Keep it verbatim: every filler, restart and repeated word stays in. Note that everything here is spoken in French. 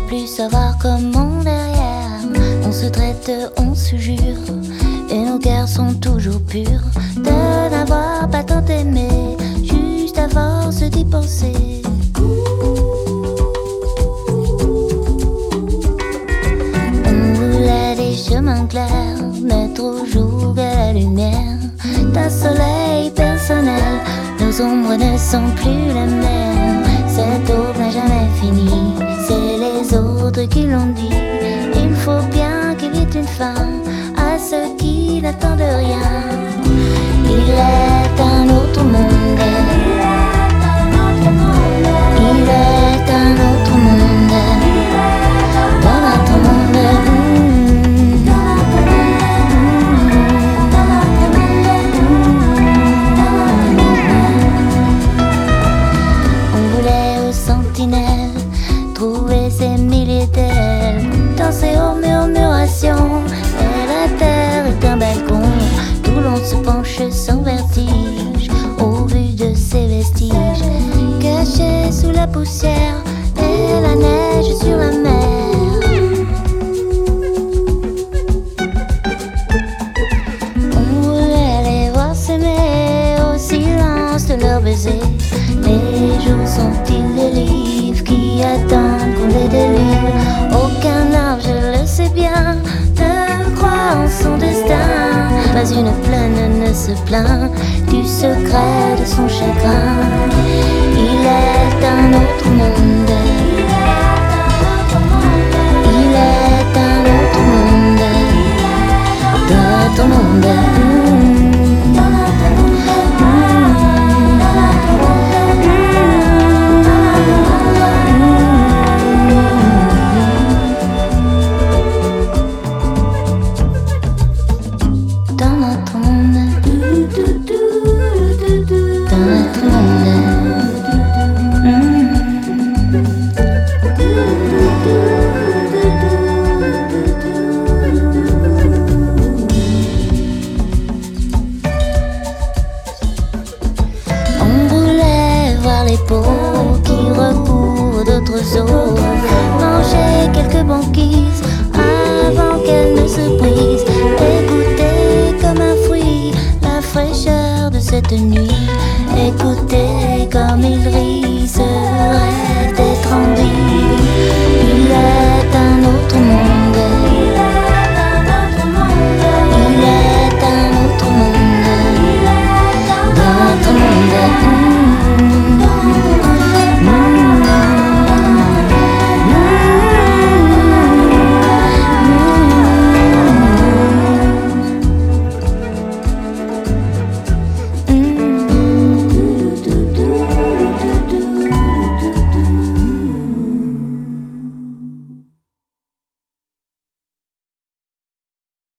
plus savoir comment derrière on se traite, on se jure, et nos cœurs sont toujours purs de n'avoir pas tant aimé, juste à force d'y penser. On voulait des chemins clairs, mettre au jour à la lumière d'un soleil personnel. Nos ombres ne sont plus les mêmes, cette aube n'a jamais fini, c'est les autres qui l'ont dit. Il faut bien qu'il y ait une fin à ceux qui n'attendent rien. Il est un autre monde, il est un autre monde, dans notre monde. On voulait aux sentinelles trouver ces milliers d'ailes dans ces hauts murmurations, et la terre est un balcon d'où l'on se penche sans vertige au vu de ces vestiges cachés sous la poussière et la neige sur la mer. On voulait les voir s'aimer au silence de leurs baisers. Les jours sont-ils des livres qui attendent qu'on les délivre? Aucun arbre, je le sais bien, ne croit en son destin. Pas une plaine ne se plaint du secret de son chagrin. Il est un autre monde, il est un autre monde, dans ton monde. Qui recouvre d'autres eaux, manger quelques banquises avant qu'elles ne se brisent, écouter comme un fruit la fraîcheur de cette nuit, écouter comme il rit